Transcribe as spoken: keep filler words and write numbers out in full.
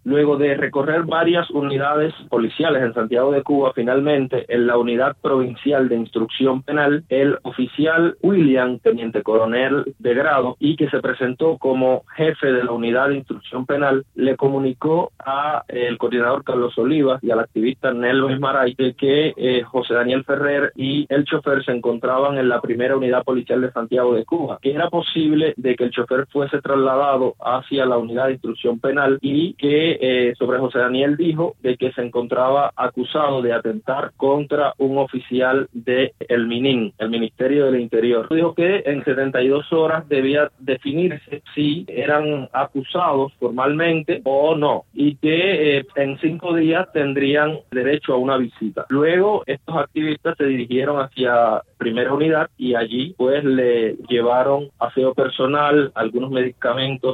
Luego de recorrer varias unidades policiales en Santiago de Cuba, finalmente en la Unidad Provincial de Instrucción Penal, el oficial William, teniente coronel de grado, y que se presentó como jefe de la Unidad de Instrucción Penal, le comunicó a el coordinador Carlos Oliva y al activista Nelvis Maray de que eh, José Daniel Ferrer y el chofer se encontraban en la primera unidad policial de Santiago de Cuba, que era posible de que el chofer fuese trasladado hacia la unidad de instrucción penal y que eh, sobre José Daniel dijo de que se encontraba acusado de atentar contra un oficial de el MININ, el Ministerio del Interior. Dijo que en setenta y dos horas debía definirse si eran acusados formalmente o no, y que eh, en cinco días tendrían derecho a una visita. Luego estos activistas se dirigieron hacia primera unidad y allí pues le llevaron aseo personal, algunos medicamentos